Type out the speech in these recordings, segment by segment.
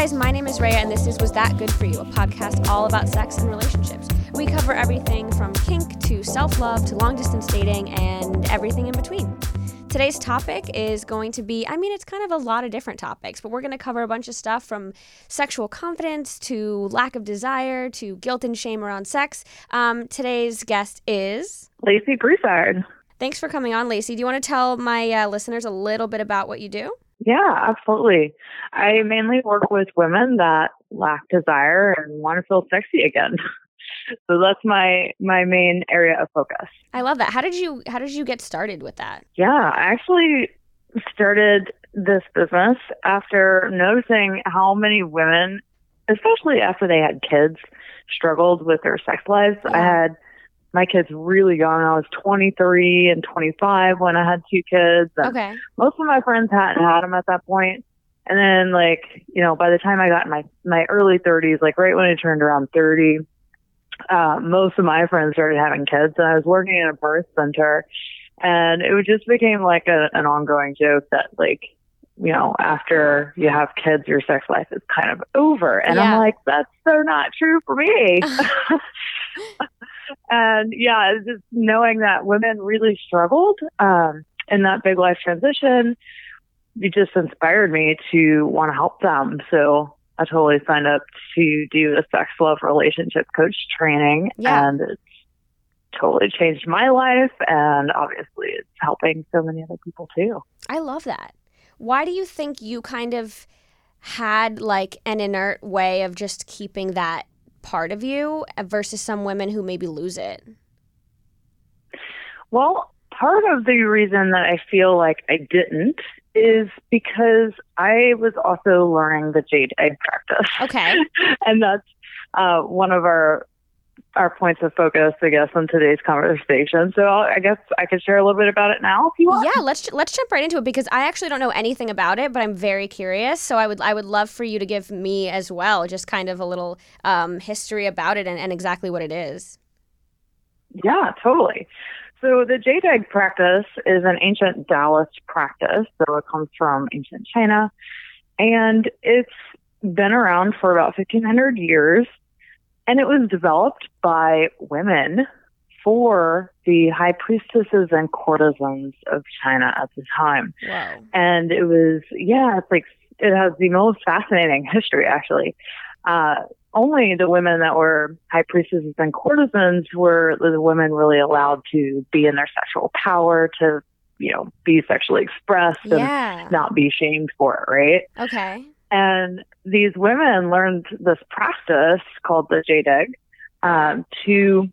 guys, my name is Rhea, and this is Was That Good For You, a podcast all about sex and relationships. We cover everything from kink to self-love to long-distance dating and everything in between. Today's topic is going to be, it's kind of a lot of different topics, but we're going to cover a bunch of stuff from sexual confidence to lack of desire to guilt and shame around sex. Today's guest is Lacey Broussard. Thanks for coming on, Lacey. Do you want to tell my listeners a little bit about what you do? Yeah, absolutely. I mainly work with women that lack desire and want to feel sexy again. So that's my main area of focus. I love that. How did you get started with that? Yeah, I actually started this business after noticing how many women, especially after they had kids, struggled with their sex lives. Yeah. I had my kids really young. I was 23 and 25 when I had two kids. Okay. Most of my friends hadn't had them at that point. And then, by the time I got in my early 30s, right when I turned around 30, most of my friends started having kids, and I was working in a birth center, and it just became an ongoing joke that after you have kids, your sex life is kind of over. And Yeah. I'm like, that's so not true for me. And yeah, just knowing that women really struggled in that big life transition, it just inspired me to want to help them. So I totally signed up to do a sex, love, relationship coach training. Yeah. And it's totally changed my life. And obviously it's helping so many other people too. I love that. Why do you think you kind of had an inert way of just keeping that part of you versus some women who maybe lose it? Well, part of the reason that I feel like I didn't is because I was also learning the jade egg practice. Okay. And that's one of our points of focus, I guess, in today's conversation. So I guess I could share a little bit about it now if you want. Yeah, let's jump right into it, because I actually don't know anything about it, but I'm very curious. So I would love for you to give me as well just kind of a little history about it and exactly what it is. Yeah, totally. So the jade egg practice is an ancient Taoist practice. So it comes from ancient China, and it's been around for about 1,500 years. And it was developed by women for the high priestesses and courtesans of China at the time. Wow. And it was, it has the most fascinating history, actually. Only the women that were high priestesses and courtesans were the women really allowed to be in their sexual power, to, be sexually expressed and not be shamed for it, right? Okay. And these women learned this practice called the jade egg to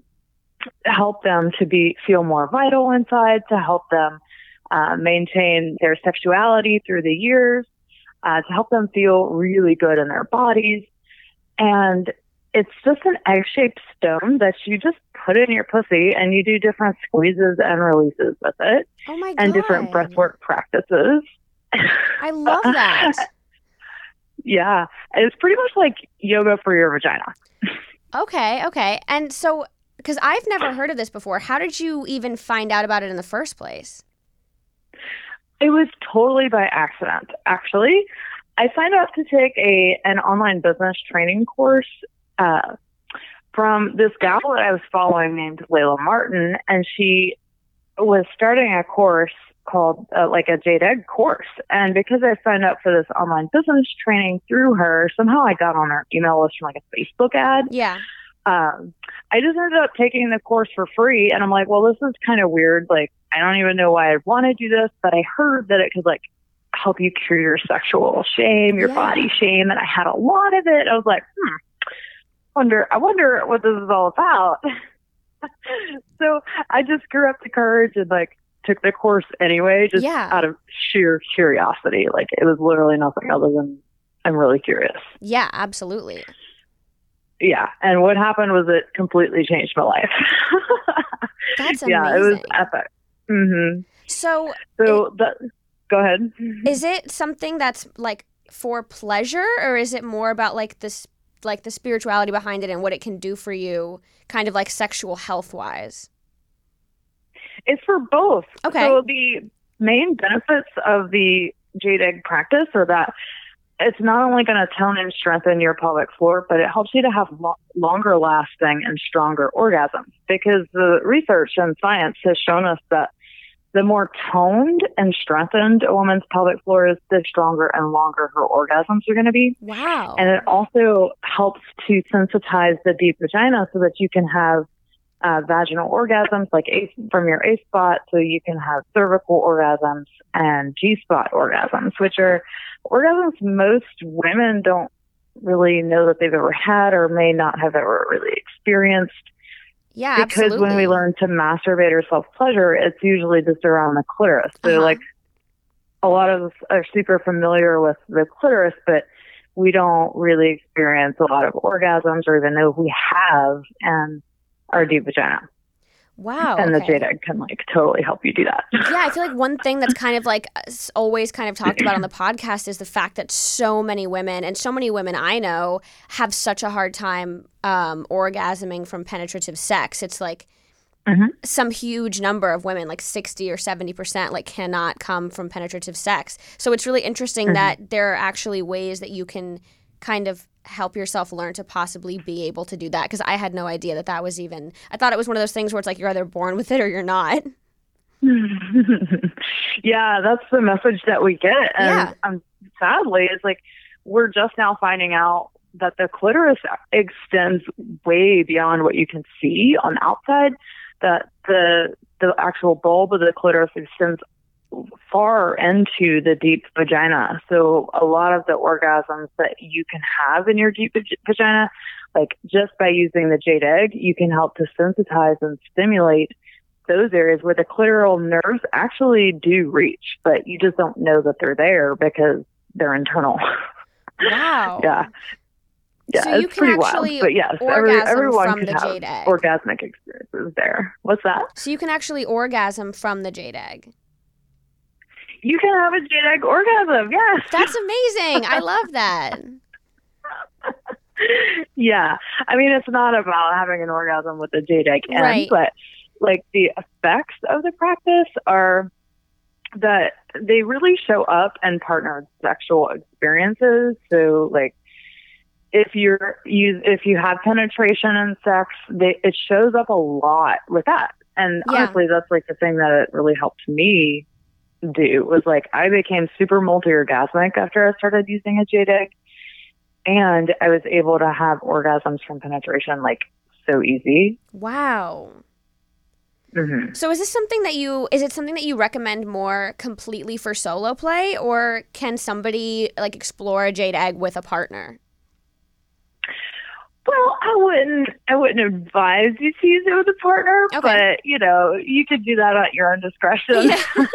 help them to feel more vital inside, to help them maintain their sexuality through the years, to help them feel really good in their bodies. And it's just an egg-shaped stone that you just put in your pussy, and you do different squeezes and releases with it. Oh my God. And different breathwork practices. I love that. Yeah, it's pretty much like yoga for your vagina. Okay. And so, because I've never heard of this before, how did you even find out about it in the first place? It was totally by accident, actually. I signed up to take an online business training course from this gal that I was following named Layla Martin, and she was starting a course called a jade egg course. And because I signed up for this online business training through her, somehow I got on her email list from a Facebook ad. Yeah. I just ended up taking the course for free, and I'm like, well, this is kind of weird. I don't even know why I'd want to do this, but I heard that it could help you cure your sexual shame, your body shame, and I had a lot of it. I was like, I wonder what this is all about. So I just grew up the courage and took the course anyway, just out of sheer curiosity. It was literally nothing other than I'm really curious. Yeah, absolutely. Yeah. And what happened was it completely changed my life. That's amazing. Yeah, it was epic. Mm-hmm. So go ahead. Is it something that's for pleasure, or is it more about this the spirituality behind it and what it can do for you, kind of sexual health wise? It's for both. Okay. So the main benefits of the jade egg practice are that it's not only going to tone and strengthen your pelvic floor, but it helps you to have longer lasting and stronger orgasms, because the research and science has shown us that the more toned and strengthened a woman's pelvic floor is, the stronger and longer her orgasms are going to be. Wow. And it also helps to sensitize the deep vagina so that you can have vaginal orgasms like from your A spot, so you can have cervical orgasms and G spot orgasms, which are orgasms most women don't really know that they've ever had or may not have ever really experienced. Yeah, because absolutely. when we learn to masturbate or self-pleasure, it's usually just around the clitoris. So like a lot of us are super familiar with the clitoris, but we don't really experience a lot of orgasms or even know if we have in our deep vagina. Wow. And okay. the jade egg can like totally help you do that. Yeah, I feel like one thing that's kind of like always kind of talked about on the podcast is the fact that so many women, and so many women I know, have such a hard time orgasming from penetrative sex. It's like some huge number of women, like 60 or 70%, like cannot come from penetrative sex. So it's really interesting that there are actually ways that you can kind of help yourself learn to possibly be able to do that, because I had no idea that that was even, I thought it was one of those things where it's like you're either born with it or you're not. Yeah, that's the message that we get. And sadly, it's like we're just now finding out that the clitoris extends way beyond what you can see on the outside, that the actual bulb of the clitoris extends far into the deep vagina. So a lot of the orgasms that you can have in your deep vagina, like just by using the jade egg, you can help to sensitize and stimulate those areas where the clitoral nerves actually do reach, but you just don't know that they're there because they're internal. Wow. Yeah. Yeah, so you it's can pretty actually wild. But yes, orgasm everyone from could the have jade egg. orgasmic experiences there. What's that? So you can actually orgasm from the jade egg. You can have a jade egg orgasm, yes. That's amazing. I love that. Yeah. I mean, it's not about having an orgasm with the jade egg end, but like the effects of the practice are that they really show up in partnered sexual experiences. So like if you have penetration in sex, it shows up a lot with that. And honestly, that's like the thing that it really helped me do, was like I became super multi-orgasmic after I started using a jade egg, and I was able to have orgasms from penetration like so easy. Wow. Mm-hmm. So is it something that you recommend more completely for solo play, or can somebody like explore a jade egg with a partner? Well, I wouldn't advise you to use it with a partner, but you could do that at your own discretion.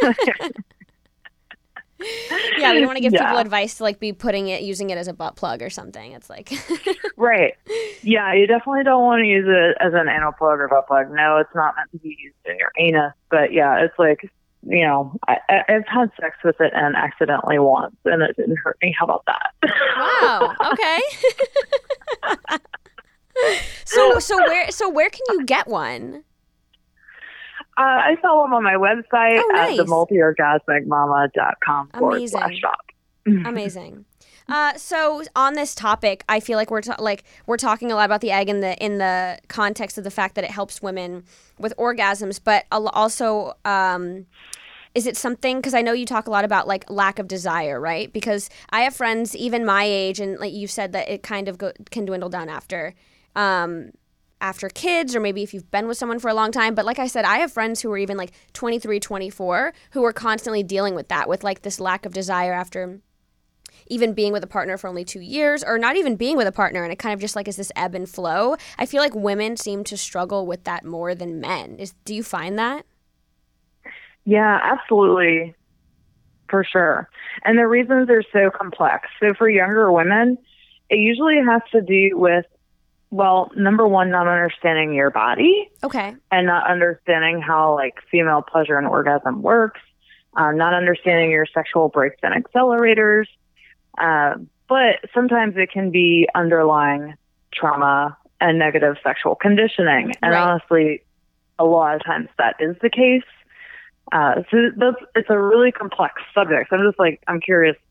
Yeah, we don't want to give people advice to like be using it as a butt plug or something. It's like right. Yeah, you definitely don't want to use it as an anal plug or butt plug. No, it's not meant to be used in your anus. But yeah, it's like, I've had sex with it and accidentally once, and it didn't hurt me. How about that? Wow. Okay. So where can you get one? I sell them on my website at themultiorgasmicmama.com /shop. Amazing. So on this topic, I feel like we're talking a lot about the egg in the context of the fact that it helps women with orgasms, but also is it something, because I know you talk a lot about like lack of desire, right? Because I have friends even my age, and like you said that it kind of can dwindle down after kids, or maybe if you've been with someone for a long time. But like I said, I have friends who are even like 23, 24 who are constantly dealing with that, with like this lack of desire after even being with a partner for only 2 years, or not even being with a partner, and it kind of just like is this ebb and flow. I feel like women seem to struggle with that more than men. Do you find that? Yeah, absolutely. For sure. And the reasons are so complex. So for younger women, it usually has to do with, well, number one, not understanding your body. Okay. And not understanding how like female pleasure and orgasm works. Not understanding your sexual brakes and accelerators. But sometimes it can be underlying trauma and negative sexual conditioning. And honestly, a lot of times that is the case. So it's a really complex subject. So I'm curious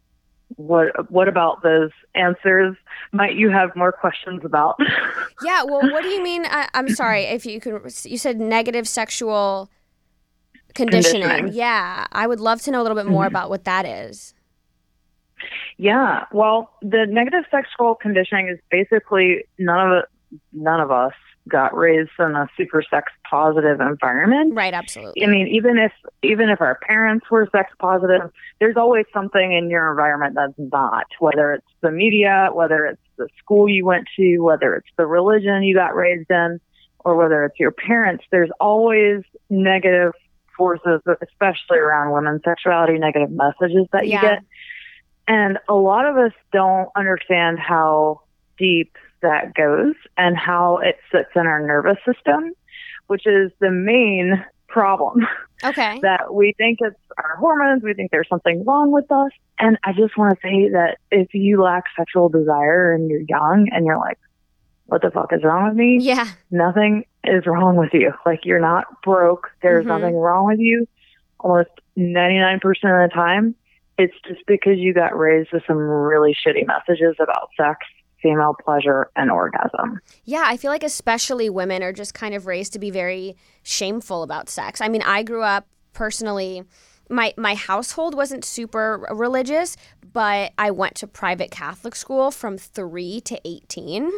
what about those answers might you have more questions about? Yeah, well, what do you mean? I'm sorry, if you said negative sexual conditioning. Yeah, I would love to know a little bit more about what that is. Yeah, well, the negative sexual conditioning is basically none of us got raised in a super sex positive environment. Right, absolutely. I mean, even if our parents were sex positive, there's always something in your environment that's not, whether it's the media, whether it's the school you went to, whether it's the religion you got raised in, or whether it's your parents. There's always negative forces, especially around women's sexuality, negative messages that you get. And a lot of us don't understand how deep that goes and how it sits in our nervous system, which is the main problem. Okay. That we think it's our hormones, we think there's something wrong with us. And I just want to say that if you lack sexual desire and you're young and you're like, what the fuck is wrong with me? Yeah. Nothing is wrong with you. Like, you're not broke. There's nothing wrong with you. Almost 99% of the time, it's just because you got raised with some really shitty messages about sex, female pleasure, and orgasm. Yeah, I feel like especially women are just kind of raised to be very shameful about sex. I mean, I grew up personally, my household wasn't super religious, but I went to private Catholic school from 3 to 18.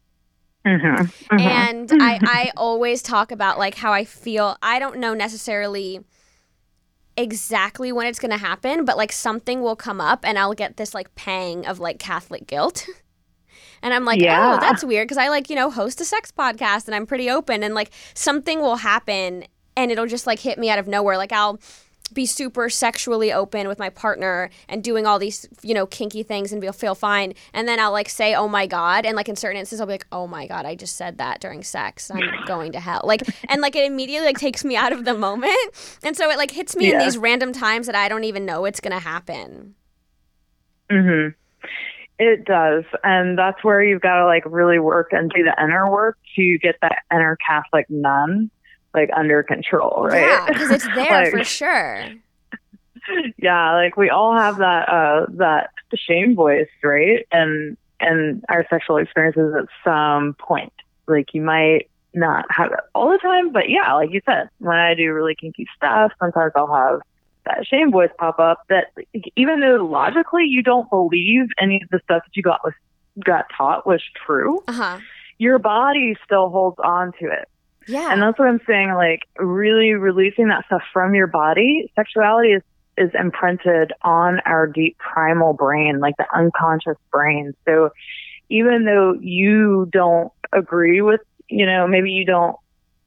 And I always talk about like how I feel. I don't know necessarily exactly when it's going to happen, but like something will come up and I'll get this like pang of like Catholic guilt. And I'm like, oh, that's weird because I like, host a sex podcast and I'm pretty open, and like something will happen and it'll just like hit me out of nowhere. Like I'll be super sexually open with my partner and doing all these, kinky things and feel fine. And then I'll like say, oh my God. And like in certain instances, I'll be like, oh my God, I just said that during sex. I'm going to hell. Like, and like it immediately like takes me out of the moment. And so it like hits me in these random times that I don't even know it's going to happen. It does. And that's where you've got to like really work and do the inner work to get that inner Catholic nun like under control, right? Yeah, because it's there like, for sure. Yeah, like we all have that shame voice, right? And our sexual experiences at some point. Like you might not have it all the time, but yeah, like you said, when I do really kinky stuff, sometimes I'll have that shame voice pop up that even though logically you don't believe any of the stuff that you got taught was true, your body still holds on to it. Yeah. And that's what I'm saying, like really releasing that stuff from your body. Sexuality is imprinted on our deep primal brain, like the unconscious brain. So even though you don't agree with, maybe you don't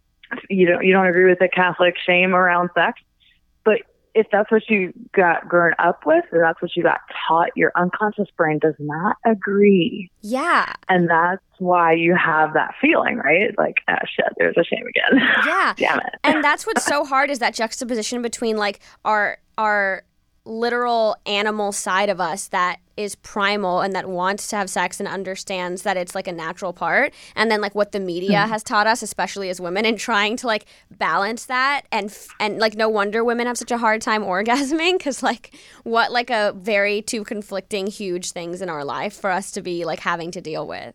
agree with the Catholic shame around sex, but if that's what you got grown up with, or that's what you got taught, your unconscious brain does not agree. Yeah. And that's why you have that feeling, right? Like, oh shit, there's a shame again. Yeah. Damn it. And that's what's so hard is that juxtaposition between like our literal animal side of us that is primal and that wants to have sex and understands that it's like a natural part, and then like what the media has taught us, especially as women, and trying to like balance that and like no wonder women have such a hard time orgasming, because like what like a very two conflicting huge things in our life for us to be like having to deal with.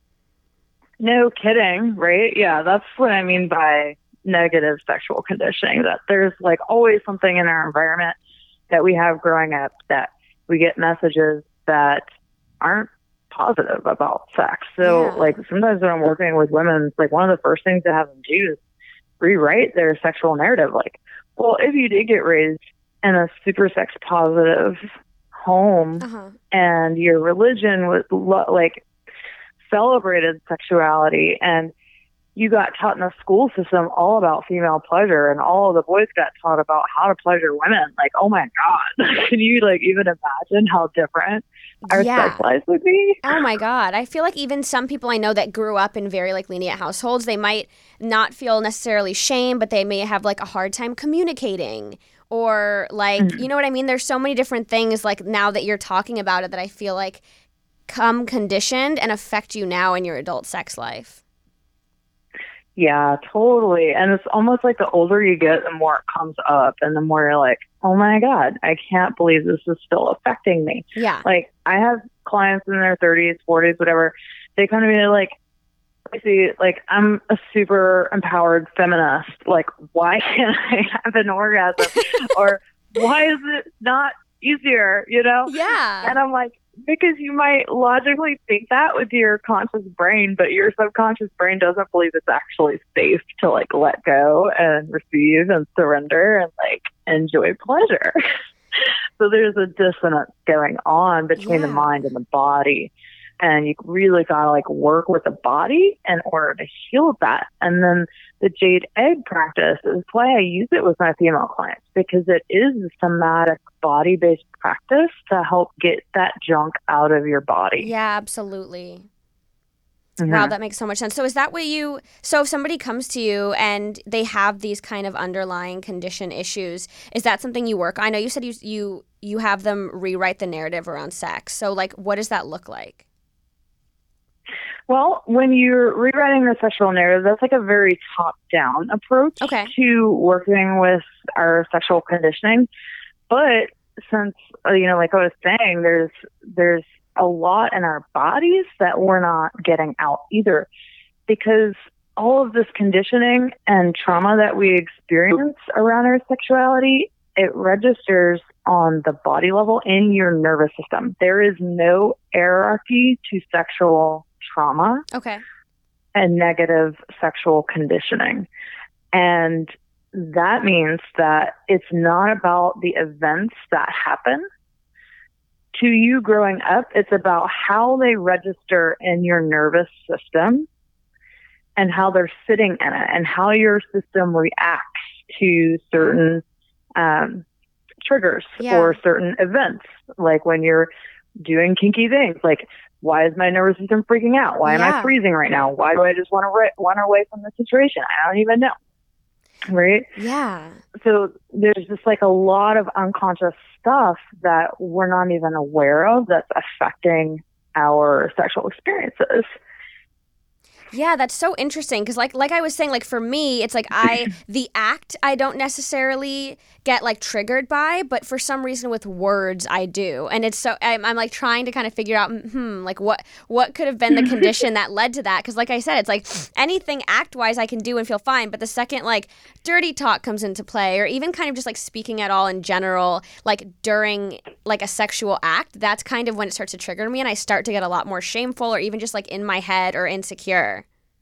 No kidding, right? Yeah, that's what I mean by negative sexual conditioning, that there's like always something in our environment that we have growing up that we get messages that aren't positive about sex. So like sometimes when I'm working with women, it's like one of the first things to have them do is rewrite their sexual narrative. Like, well, if you did get raised in a super sex positive home and your religion was like celebrated sexuality, and you got taught in the school system all about female pleasure, and all of the boys got taught about how to pleasure women. Like, oh my God, can you like even imagine how different our sex lives would be? Oh my God. I feel like even some people I know that grew up in very like lenient households, they might not feel necessarily shame, but they may have like a hard time communicating, or like, you know what I mean? There's so many different things like now that you're talking about it that I feel like come conditioned and affect you now in your adult sex life. Yeah, totally. And it's almost like the older you get, the more it comes up and the more you're like, oh my God, I can't believe this is still affecting me. Yeah. Like I have clients in their 30s, 40s, whatever. They come to me like, I see, like, I'm a super empowered feminist. Like, why can't I have an orgasm? Or why is it not easier, you know? Yeah. And I'm like, because you might logically think that with your conscious brain, but your subconscious brain doesn't believe it's actually safe to like let go and receive and surrender and like enjoy pleasure. So there's a dissonance going on between the mind and the body. And you really got to like work with the body in order to heal that. And then the jade egg practice is why I use it with my female clients, because it is a somatic body-based practice to help get that junk out of your body. Yeah, absolutely. Mm-hmm. Wow, that makes so much sense. So is that what so if somebody comes to you and they have these kind of underlying condition issues, is that something you work on? I know you said you have them rewrite the narrative around sex. So like, what does that look like? Well, when you're rewriting the sexual narrative, that's like a very top-down approach to working with our sexual conditioning. But since, like I was saying, there's a lot in our bodies that we're not getting out either, because all of this conditioning and trauma that we experience around our sexuality, it registers on the body level in your nervous system. There is no hierarchy to sexual trauma and negative sexual conditioning. And that means that it's not about the events that happen to you growing up. It's about how they register in your nervous system and how they're sitting in it and how your system reacts to certain triggers or certain events. Like when you're doing kinky things, like, why is my nervous system freaking out? Why am I freezing right now? Why do I just want to run away from the situation? I don't even know. Right? Yeah. So there's just like a lot of unconscious stuff that we're not even aware of that's affecting our sexual experiences. Yeah, that's so interesting because like I was saying, like for me, it's like the act I don't necessarily get like triggered by, but for some reason with words I do. And it's so I'm like trying to kind of figure out like what could have been the condition that led to that, because like I said, it's like anything act-wise I can do and feel fine, but the second like dirty talk comes into play, or even kind of just like speaking at all in general, like during like a sexual act, that's kind of when it starts to trigger me and I start to get a lot more shameful or even just like in my head or insecure.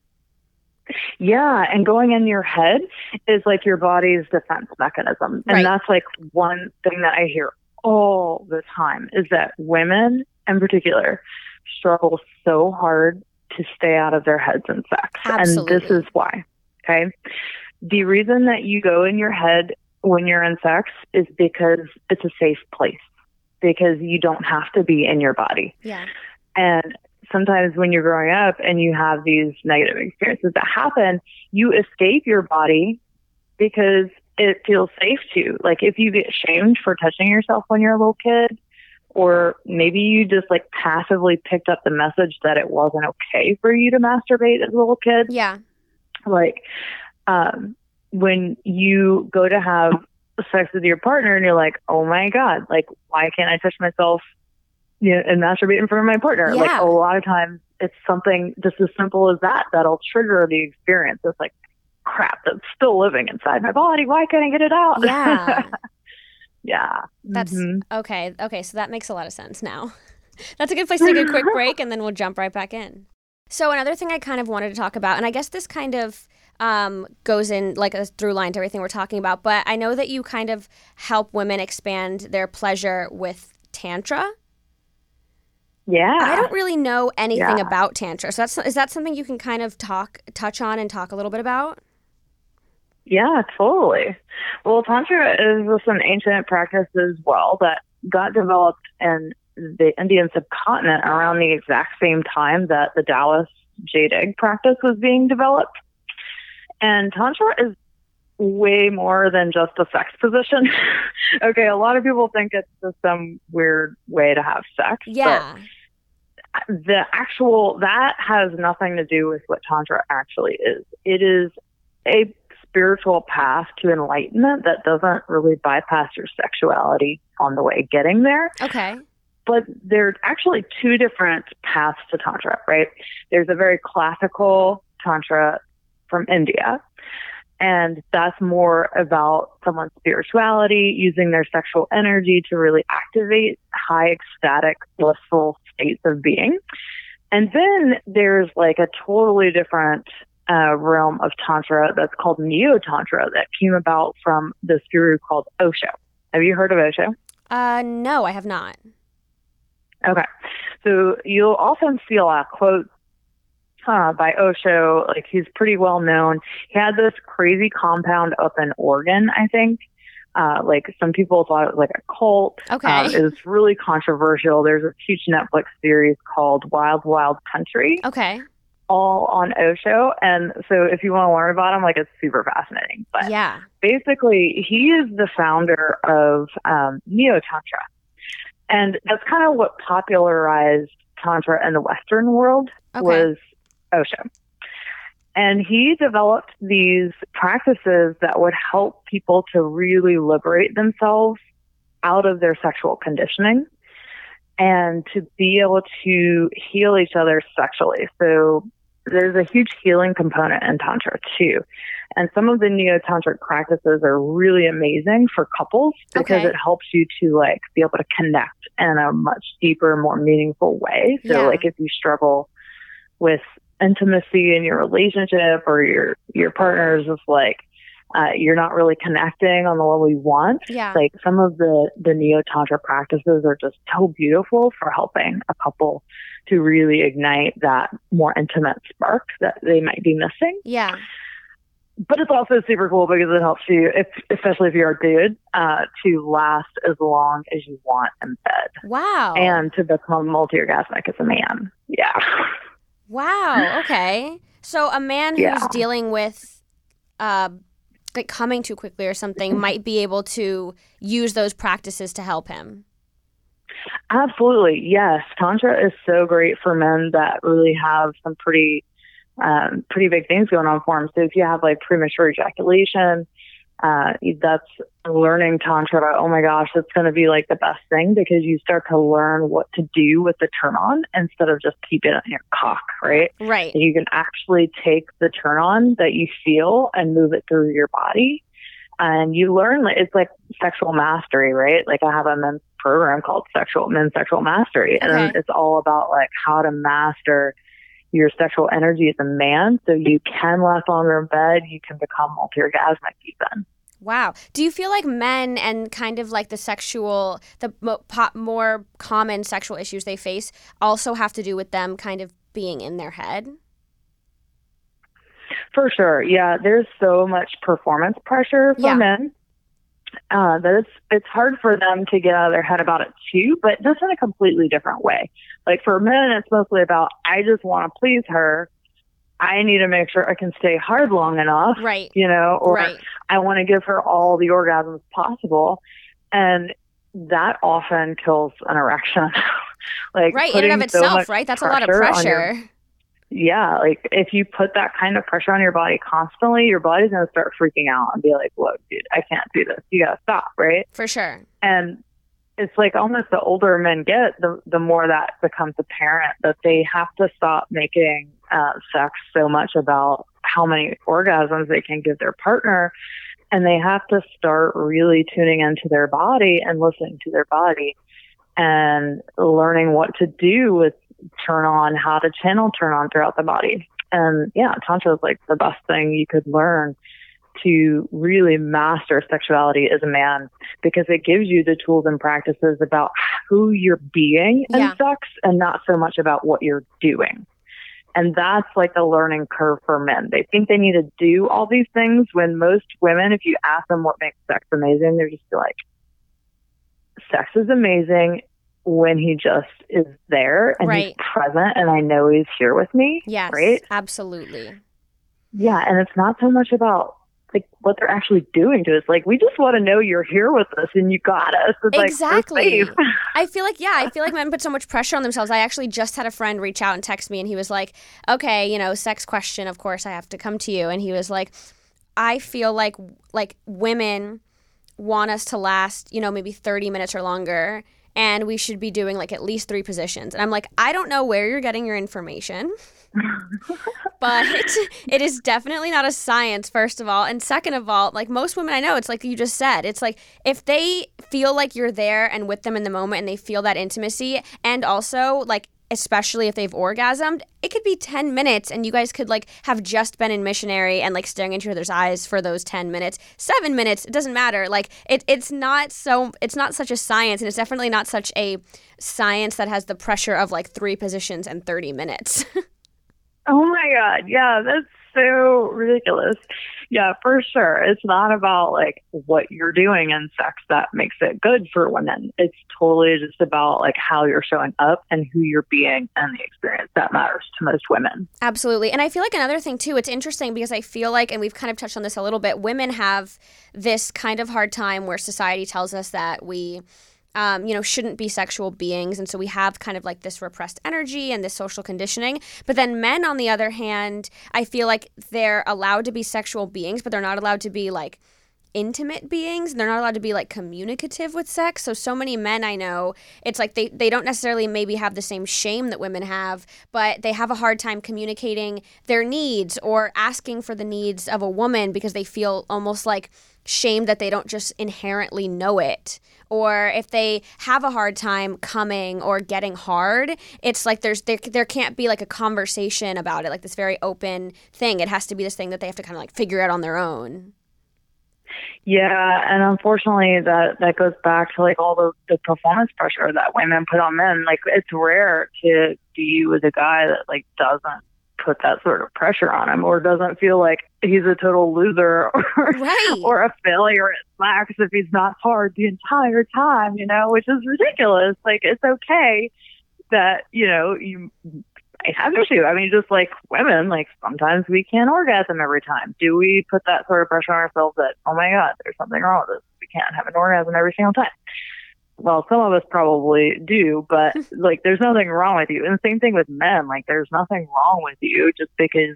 Yeah, and going in your head is like your body's defense mechanism. And that's like one thing that I hear all the time is that women in particular struggle so hard to stay out of their heads in sex. Absolutely. And this is why, okay? The reason that you go in your head when you're in sex is because it's a safe place, because you don't have to be in your body. Yeah. And sometimes when you're growing up and you have these negative experiences that happen, you escape your body because it feels safe to. Like if you get shamed for touching yourself when you're a little kid, or maybe you just like passively picked up the message that it wasn't okay for you to masturbate as a little kid. Yeah. Like when you go to have sex with your partner and you're like, oh my God, like why can't I touch myself and masturbate in front of my partner? Yeah. Like a lot of times it's something just as simple as that'll trigger the experience. It's like, crap, that's still living inside my body. Why can't I get it out? Yeah. Yeah. That's okay. Okay. So that makes a lot of sense now. That's a good place to take a quick break and then we'll jump right back in. So another thing I kind of wanted to talk about, and I guess this kind of goes in like a through line to everything we're talking about, but I know that you kind of help women expand their pleasure with Tantra. Yeah. I don't really know anything about Tantra. So is that something you can kind of touch on and talk a little bit about? Yeah, totally. Well, Tantra is just an ancient practice as well that got developed in the Indian subcontinent around the exact same time that the Taoist jade egg practice was being developed. And Tantra is way more than just a sex position. Okay, a lot of people think it's just some weird way to have sex. Yeah. That has nothing to do with what Tantra actually is. It is a spiritual path to enlightenment that doesn't really bypass your sexuality on the way getting there. Okay. But there are actually two different paths to Tantra, right? There's a very classical Tantra from India, and that's more about someone's spirituality, using their sexual energy to really activate high ecstatic, blissful states of being. And then there's like a totally different realm of Tantra that's called Neo-Tantra that came about from this guru called Osho. Have you heard of Osho? No, I have not. Okay. So you'll often see a lot of quotes by Osho. Like, he's pretty well known. He had this crazy compound up in Oregon, I think. Like, some people thought it was like a cult. Okay. It was really controversial. There's a huge Netflix series called Wild Wild Country. Okay. All on Osho. And so if you want to learn about him, like, it's super fascinating. But yeah, basically, he is the founder of Neo-Tantra. And that's kind of what popularized Tantra in the Western world. Okay. Was Osho. And he developed these practices that would help people to really liberate themselves out of their sexual conditioning and to be able to heal each other sexually. So there's a huge healing component in Tantra too. And some of the Neo-Tantric practices are really amazing for couples because it helps you to like be able to connect in a much deeper, more meaningful way. So like if you struggle with intimacy in your relationship or your partner is just like, you're not really connecting on the level you want. Yeah. Like some of the Neo-Tantra practices are just so beautiful for helping a couple to really ignite that more intimate spark that they might be missing. Yeah. But it's also super cool because it helps you, especially if you're a dude, to last as long as you want in bed. Wow. And to become multi-orgasmic as a man. Yeah. Wow. Okay. So a man who's dealing with like coming too quickly or something might be able to use those practices to help him. Absolutely. Yes. Tantra is so great for men that really have some pretty big things going on for them. So if you have like premature ejaculation, that's learning Tantra. Oh my gosh, it's going to be like the best thing because you start to learn what to do with the turn on instead of just keeping it in your cock, right? Right. You can actually take the turn on that you feel and move it through your body. And you learn, it's like sexual mastery, right? Like I have a men's program called Men's Sexual Mastery. And it's all about like how to master your sexual energy as a man so you can last longer in bed, you can become multi-orgasmic even. Wow. Do you feel like men and kind of like the more common sexual issues they face also have to do with them kind of being in their head? For sure. Yeah. There's so much performance pressure for men that it's hard for them to get out of their head about it too, but just in a completely different way. Like for men, it's mostly about, I just want to please her. I need to make sure I can stay hard long enough, right? Or I want to give her all the orgasms possible. And that often kills an erection. Like in and of itself, right? That's a lot of pressure. Like if you put that kind of pressure on your body constantly, your body's going to start freaking out and be like, whoa, dude, I can't do this. You got to stop, right? For sure. And it's like almost the older men get, the more that becomes apparent that they have to stop making sex so much about how many orgasms they can give their partner. And they have to start really tuning into their body and listening to their body and learning what to do with turn on, how to channel turn on throughout the body. And Tantra is like the best thing you could learn to really master sexuality as a man because it gives you the tools and practices about who you're being in sex and not so much about what you're doing. And that's like the learning curve for men. They think they need to do all these things when most women, if you ask them what makes sex amazing, they're just like, sex is amazing when he just is there and he's present and I know he's here with me. Yes, right? Absolutely. Yeah, and it's not so much about like what they're actually doing to us. Like, we just want to know you're here with us and you got us. It's exactly. Like, I feel like men put so much pressure on themselves. I actually just had a friend reach out and text me, and he was like, okay, sex question, of course I have to come to you. And he was like, I feel like women want us to last, maybe 30 minutes or longer, and we should be doing like at least 3 positions. And I'm like, I don't know where you're getting your information, but it is definitely not a science, first of all. And second of all, like most women I know, it's like you just said, it's like if they feel like you're there and with them in the moment and they feel that intimacy, and also like especially if they've orgasmed, it could be 10 minutes and you guys could like have just been in missionary and like staring into each other's eyes for those 10 minutes, 7 minutes, it doesn't matter. Like it's not such a science, and it's definitely not such a science that has the pressure of like 3 positions and 30 minutes. Oh my God. Yeah, that's so ridiculous. Yeah, for sure. It's not about like what you're doing in sex that makes it good for women. It's totally just about like how you're showing up and who you're being and the experience that matters to most women. Absolutely. And I feel like another thing too, it's interesting because I feel like, and we've kind of touched on this a little bit, women have this kind of hard time where society tells us that we shouldn't be sexual beings. And so we have kind of like this repressed energy and this social conditioning. But then men, on the other hand, I feel like they're allowed to be sexual beings, but they're not allowed to be like intimate beings. They're not allowed to be like communicative with sex. So many men I know, it's like they don't necessarily maybe have the same shame that women have, but they have a hard time communicating their needs or asking for the needs of a woman because they feel almost like shamed that they don't just inherently know it. Or if they have a hard time coming or getting hard, it's like there can't be like a conversation about it, like this very open thing. It has to be this thing that they have to kind of like figure out on their own. Yeah, and unfortunately that goes back to like all the performance pressure that women put on men. Like it's rare to be with a guy that like doesn't put that sort of pressure on him or doesn't feel like he's a total loser or, right. or a failure at sex if he's not hard the entire time, which is ridiculous. Like it's okay that, you have issues. I mean, just like women, like sometimes we can't orgasm every time. Do we put that sort of pressure on ourselves that, oh my God, there's something wrong with this? We can't have an orgasm every single time. Well, some of us probably do, but like there's nothing wrong with you. And the same thing with men, like there's nothing wrong with you just because,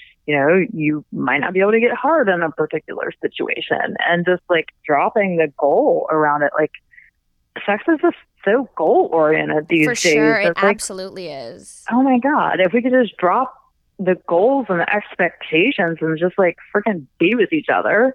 you might not be able to get hard in a particular situation, and just like dropping the goal around it. Like sex is just so goal oriented these days. For sure, it like, absolutely is. Oh my God, if we could just drop the goals and the expectations and just like freaking be with each other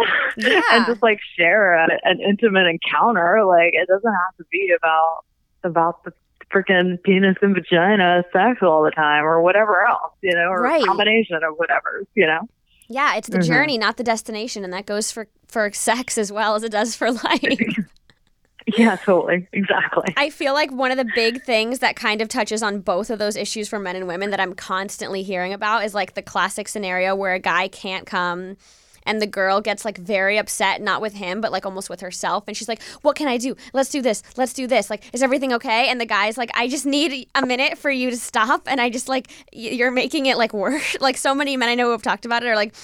and just like share an intimate encounter. Like it doesn't have to be about the freaking penis and vagina sex all the time or whatever else, or right. A combination of whatever, Yeah, it's the journey, not the destination. And that goes for sex as well as it does for life. Yeah, totally. Exactly. I feel like one of the big things that kind of touches on both of those issues for men and women that I'm constantly hearing about is like the classic scenario where a guy can't come and the girl gets like very upset, not with him, but like almost with herself. And she's like, what can I do? Let's do this. Let's do this. Like, is everything okay? And the guy's like, I just need a minute for you to stop. And I just like, you're making it like worse. Like so many men I know who have talked about it are like,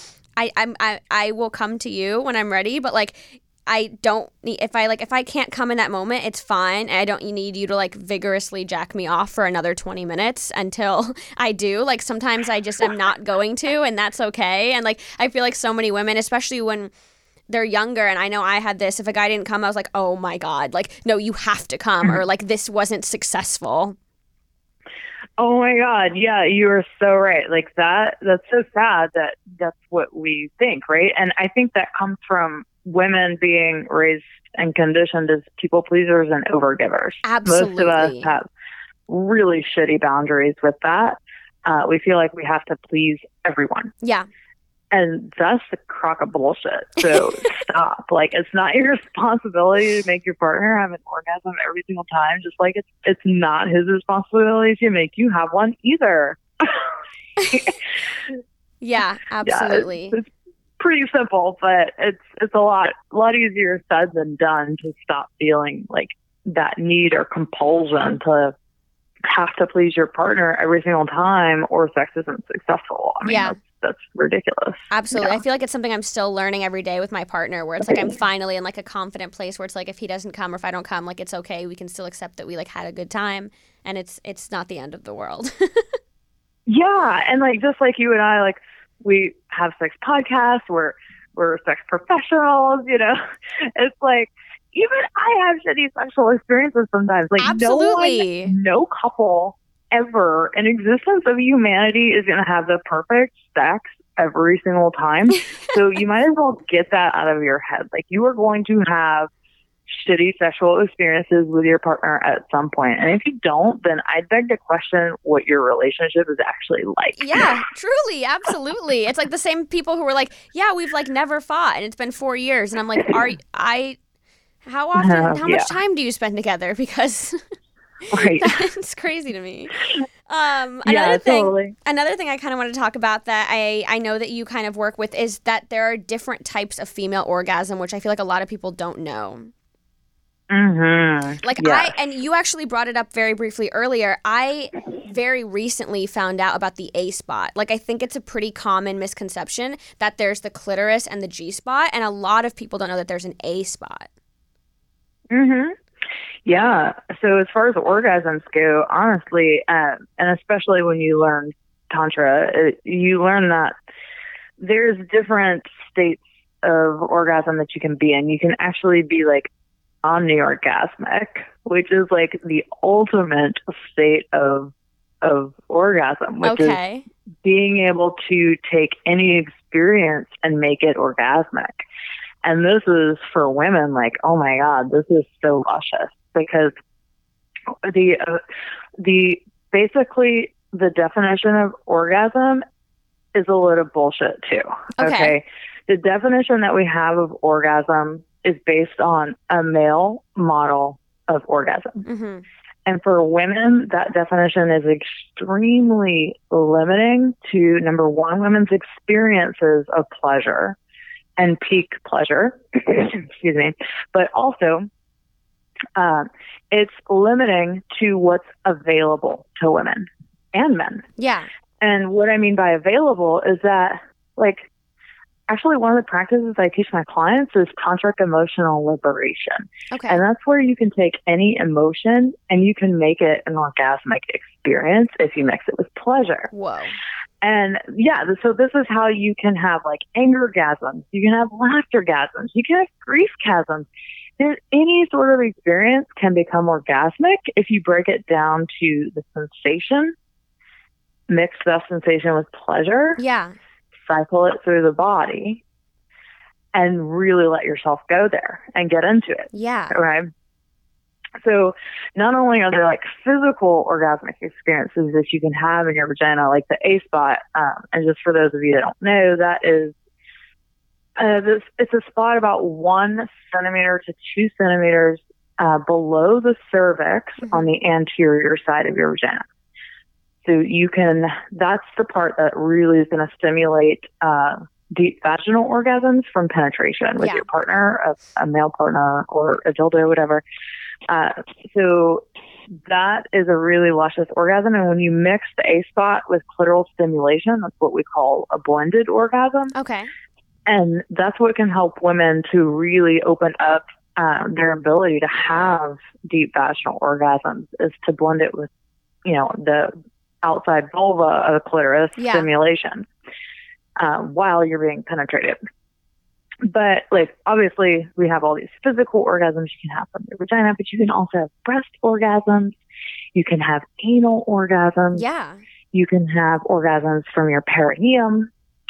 I will come to you when I'm ready, but like, I don't need, if I can't come in that moment, it's fine. I don't need you to like vigorously jack me off for another 20 minutes until I do. Like sometimes I just am not going to, and that's okay. And like, I feel like so many women, especially when they're younger, and I know I had this, if a guy didn't come, I was like, oh my God, like, no, you have to come, or like, this wasn't successful. Oh my God. Yeah, you are so right. Like that's so sad that that's what we think, right? And I think that comes from women being raised and conditioned as people pleasers and overgivers. Absolutely. Most of us have really shitty boundaries with that. We feel like we have to please everyone. Yeah. And that's a crock of bullshit. So stop. Like, it's not your responsibility to make your partner have an orgasm every single time. Just like it's not his responsibility to make you have one either. Yeah, absolutely. Yeah, it's pretty simple, but it's a lot easier said than done to stop feeling like that need or compulsion to have to please your partner every single time or sex isn't successful. I mean, that's ridiculous. Absolutely. Yeah. I feel like it's something I'm still learning every day with my partner, where it's like I'm finally in like a confident place where it's like if he doesn't come or if I don't come, like it's okay. We can still accept that we like had a good time and it's not the end of the world. Yeah. And like, just like you and I, like we have sex podcasts, we're sex professionals, you know, it's like, even I have shitty sexual experiences sometimes. Like Absolutely. no couple ever in existence of humanity is going to have the perfect sex every single time. So you might as well get that out of your head. Like you are going to have shitty sexual experiences with your partner at some point. And if you don't, then I'd beg to question what your relationship is actually like. Yeah, truly. Absolutely. It's like the same people who were like, yeah, we've like never fought and it's been 4 years. And I'm like, how often, how much time do you spend together? Because right. it's crazy to me. Another thing I kind of want to talk about that I know that you kind of work with is that there are different types of female orgasm, which I feel like a lot of people don't know. Mm-hmm. Like and you actually brought it up very briefly earlier. I very recently found out about the A spot. Like I think it's a pretty common misconception that there's the clitoris and the G spot, and a lot of people don't know that there's an A spot. Mm-hmm. Yeah. So as far as orgasms go, honestly, and especially when you learn Tantra, you learn that there's different states of orgasm that you can be in. You can actually be like omniorgasmic, which is like the ultimate state of orgasm, which is being able to take any experience and make it orgasmic. And this is for women, like, oh my God, this is so luscious, because basically the definition of orgasm is a load of bullshit too. Okay. The definition that we have of orgasm is based on a male model of orgasm. Mm-hmm. And for women, that definition is extremely limiting to, number one, women's experiences of pleasure and peak pleasure, excuse me, but also it's limiting to what's available to women and men. Yeah. And what I mean by available is that, like, actually one of the practices I teach my clients is tantric emotional liberation. Okay. And that's where you can take any emotion and you can make it an orgasmic experience if you mix it with pleasure. Whoa. And yeah, so this is how you can have like anger-gasms, you can have laughter-gasms, you can have grief-gasms. There's any sort of experience can become orgasmic if you break it down to the sensation, mix that sensation with pleasure. Yeah. Cycle it through the body and really let yourself go there and get into it. Yeah. Okay. So not only are there like physical orgasmic experiences that you can have in your vagina, like the A spot, and just for those of you that don't know, that is it's a spot about 1 centimeter to 2 centimeters below the cervix on the anterior side of your vagina. So that's the part that really is going to stimulate deep vaginal orgasms from penetration with your partner, a male partner or a dildo, whatever. So that is a really luscious orgasm. And when you mix the A spot with clitoral stimulation, that's what we call a blended orgasm. Okay. And that's what can help women to really open up their ability to have deep vaginal orgasms, is to blend it with, the outside vulva of the clitoris stimulation while you're being penetrated. But like, obviously we have all these physical orgasms you can have from your vagina, but you can also have breast orgasms. You can have anal orgasms. Yeah. You can have orgasms from your perineum.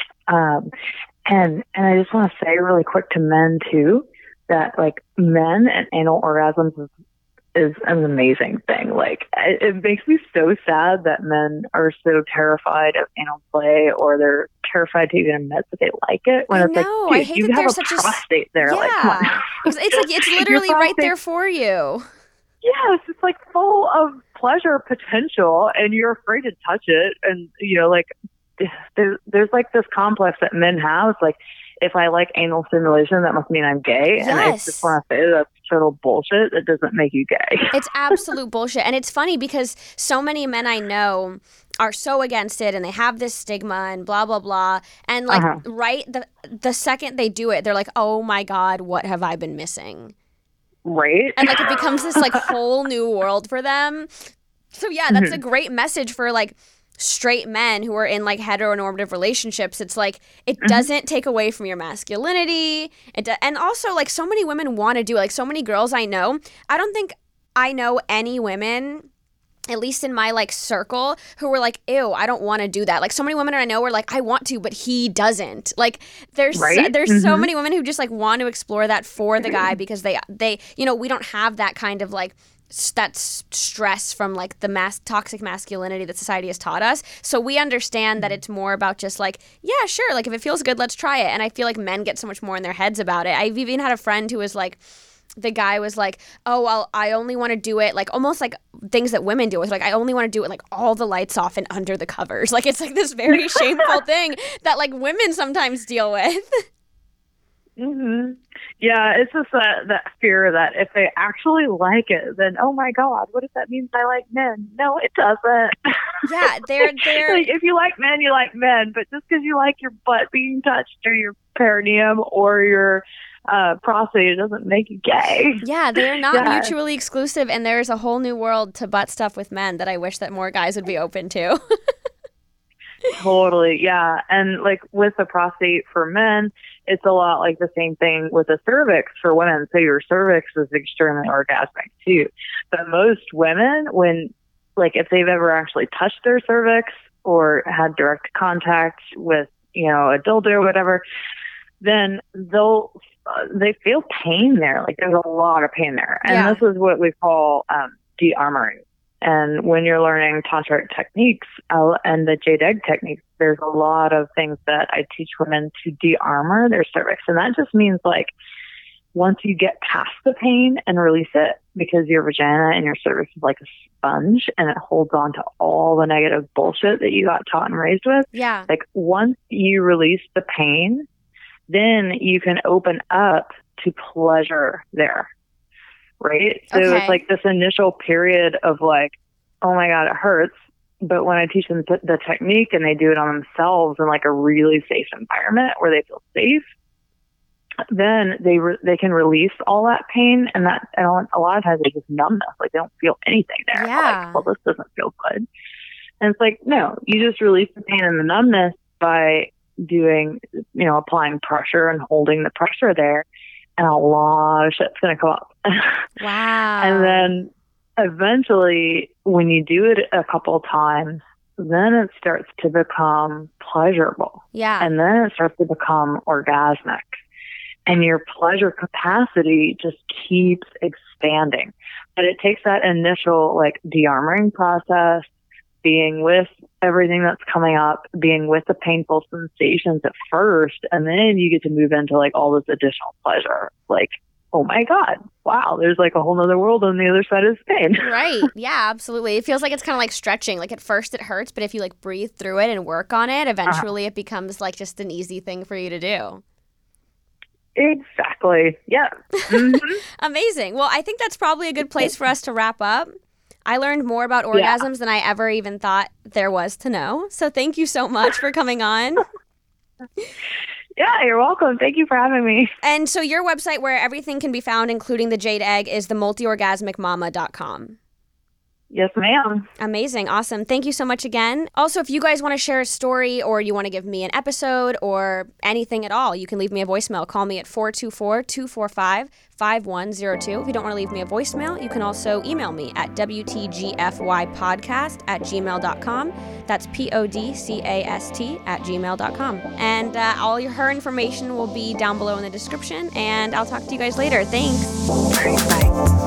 And I just want to say really quick to men too, that like men and anal orgasms is an amazing thing. Like, it makes me so sad that men are so terrified of anal play, or they're terrified to even admit that they like it. When it's like, dude, I hate you that have there's a such prostate there. Yeah. Like, come on. It's like, it's literally right there for you. Yes, it's like full of pleasure potential, and you're afraid to touch it. And, like, there's like this complex that men have. It's like, if I like anal stimulation, that must mean I'm gay. Yes. And I just want to say that's total bullshit. It doesn't make you gay. It's absolute bullshit. And it's funny because so many men I know, are so against it and they have this stigma and blah, blah, blah. And like, right, the second they do it, they're like, oh my God, what have I been missing? Right. And like, it becomes this like whole new world for them. So yeah, that's a great message for like straight men who are in like heteronormative relationships. It's like, it doesn't take away from your masculinity. And also like so many women want to do it. Like so many girls I know, I don't think I know any women, at least in my like circle, who were like, ew, I don't want to do that. Like so many women I know were like, I want to, but he doesn't. Like there's so many women who just like want to explore that for the guy because they you know, we don't have that kind of like that stress from like the toxic masculinity that society has taught us. So we understand that it's more about just like, yeah, sure, like if it feels good, let's try it. And I feel like men get so much more in their heads about it. I've even had a friend who was like, the guy was like, oh, well, I only want to do it like almost like things that women do. It's like, I only want to do it like all the lights off and under the covers. Like it's like this very shameful thing that like women sometimes deal with. Yeah, it's just that fear that if they actually like it, then oh my God, what if that means I like men? No, it doesn't. Yeah, they're like, if you like men, you like men. But just because you like your butt being touched or your perineum or your prostate, it doesn't make you gay. Yeah, they're not mutually exclusive, and there's a whole new world to butt stuff with men that I wish that more guys would be open to. Totally, yeah. And like with the prostate for men, it's a lot like the same thing with the cervix for women. So your cervix is extremely orgasmic too. But most women, when like if they've ever actually touched their cervix or had direct contact with, you know, a dildo or whatever, then they feel pain there. Like there's a lot of pain there. And this is what we call de-armoring. And when you're learning tantric techniques and the jade egg techniques, there's a lot of things that I teach women to de-armor their cervix. And that just means like once you get past the pain and release it, because your vagina and your cervix is like a sponge and it holds on to all the negative bullshit that you got taught and raised with. Yeah. Like once you release the pain, then you can open up to pleasure there. Right? So it's like this initial period of like, oh my God, it hurts. But when I teach them the technique and they do it on themselves in like a really safe environment where they feel safe, then they can release all that pain. And a lot of times they just numbness, like they don't feel anything there. Yeah. Like, well, this doesn't feel good. And it's like, no, you just release the pain and the numbness by doing, you know, applying pressure and holding the pressure there. And a lot of shit's going to come up. Wow. And then eventually, when you do it a couple of times, then it starts to become pleasurable. Yeah. And then it starts to become orgasmic. And your pleasure capacity just keeps expanding. But it takes that initial, like, de-armoring process, being with everything that's coming up, being with the painful sensations at first, and then you get to move into like all this additional pleasure. Like, oh my God, wow, there's like a whole nother world on the other side of this pain. Right. Yeah, absolutely. It feels like it's kind of like stretching. Like at first it hurts, but if you like breathe through it and work on it, eventually it becomes like just an easy thing for you to do. Exactly. Yeah. Amazing. Well, I think that's probably a good place for us to wrap up. I learned more about orgasms than I ever even thought there was to know. So thank you so much for coming on. Yeah, you're welcome. Thank you for having me. And so your website where everything can be found, including the jade egg, is themultiorgasmicmama.com. Yes, ma'am. Amazing. Awesome. Thank you so much again. Also, if you guys want to share a story or you want to give me an episode or anything at all, you can leave me a voicemail. Call me at 424-245-5102. If you don't want to leave me a voicemail, you can also email me at wtgfypodcast@gmail.com. That's podcast@gmail.com. And all her information will be down below in the description. And I'll talk to you guys later. Thanks. Bye.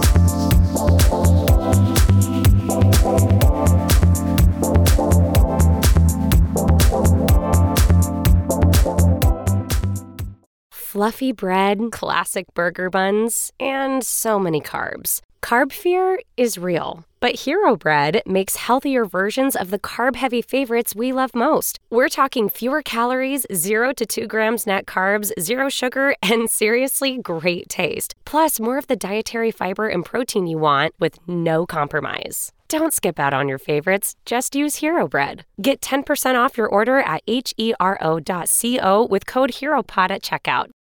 Fluffy bread, classic burger buns, and so many carbs. Carb fear is real, but Hero Bread makes healthier versions of the carb-heavy favorites we love most. We're talking fewer calories, 0 to 2 grams net carbs, 0 sugar, and seriously great taste. Plus, more of the dietary fiber and protein you want with no compromise. Don't skip out on your favorites. Just use Hero Bread. Get 10% off your order at hero.co with code HEROPOD at checkout.